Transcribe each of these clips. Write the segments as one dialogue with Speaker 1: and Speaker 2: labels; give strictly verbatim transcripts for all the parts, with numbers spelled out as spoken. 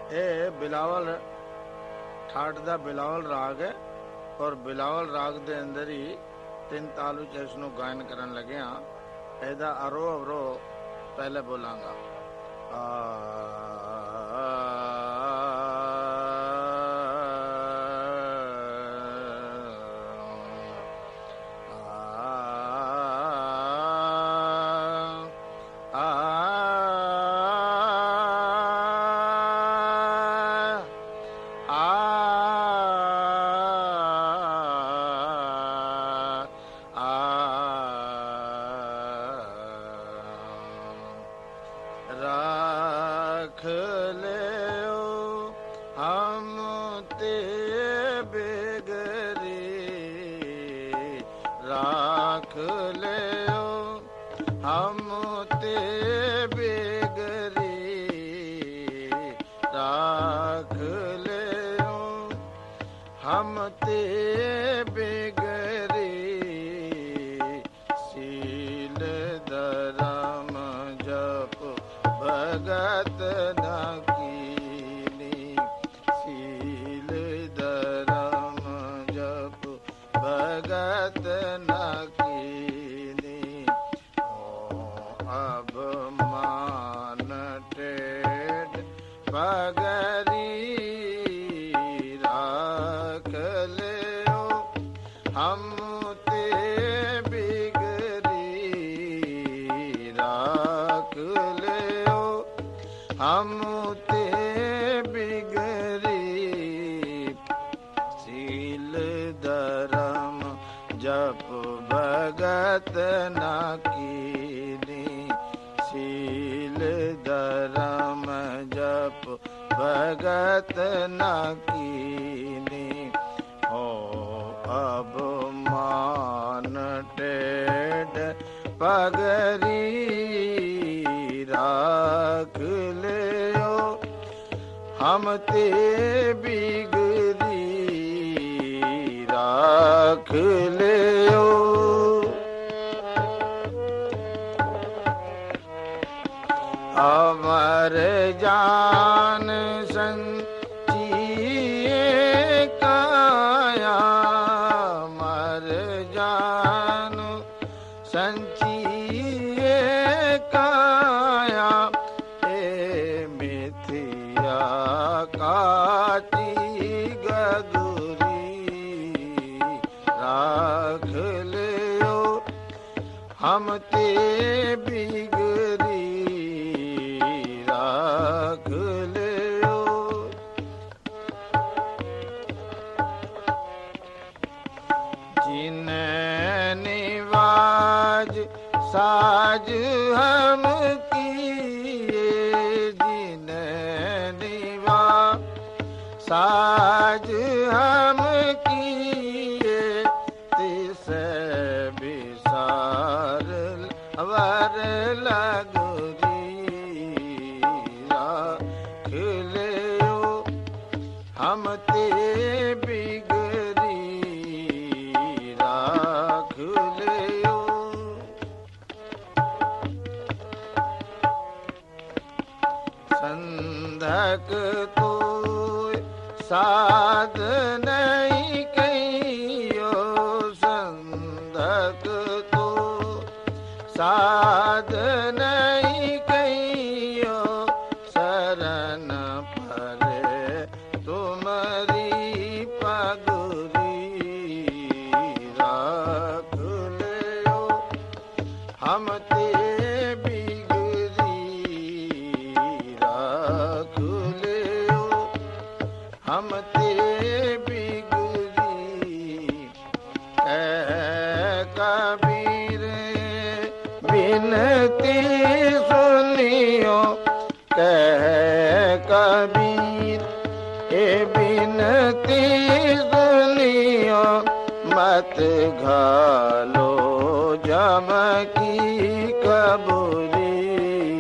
Speaker 1: ਇਹ ਬਿਲਾਵਲ ਠਾਠ ਦਾ ਬਿਲਾਵਲ ਰਾਗ ਹੈ ਔਰ ਬਿਲਾਵਲ ਰਾਗ ਦੇ ਅੰਦਰ ਹੀ ਤਿੰਨ ਤਾਲੂ ਚ ਇਸ ਨੂੰ ਗਾਇਨ ਕਰਨ ਲੱਗਿਆ। ਇਹਦਾ ਅਰੋ ਅਵਰੋ ਪਹਿਲੇ ਬੋਲਾਂਗਾ। ਆ राख लियो हम ते बेगरी, राख लियो हम ते बेगरी, राख लियो हम ते बेगरी, सील धरम जप भगत न कीनी, सील धरम जप भगत न कीनी। ओ अब मान टेढ़ पगरी, राख लियो हम ते बिगरी, राख लियो हम ते बिगरी, सील धरम जप भगत न कीनी, सील धरम जप भगत न कीनी। हो अब मान टेढ़ पगरी, राख लियो हम ते बिगरी, राख लियो। अमर जान संचिए काया, अमर जान संचिए काया, ए मिथिया काटी गगुरी, राख लियो हम ते बिगरी, राख लियो। जिन्हें निवाज साज हम किए, जिन्हें निवाज साज हम किए, तिसे बिसार वर लगरी, राख लियो हम ते बिगरी, राख लियो। संधक तो साध नहीं कहियो, संधक तो साध नहीं कहियो, शरण परे तुमरी पगुरी, राख लियो हम ते बिगरी, राख लियो हम ते बिगरी। कह कबीर बिनती सुनियो, कह कबीर ए बिनती सुनियो, मत घालो जम की कबूरी,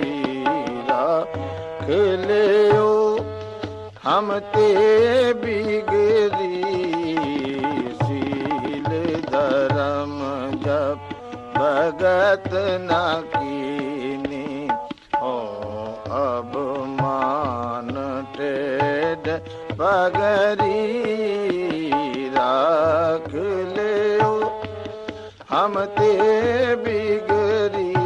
Speaker 1: राख लियो हम ते बिगरी, सील धरम जप भगत न कीनी। हो अब मान टे टेढ़ पगरी राख ले हम ते बिगरी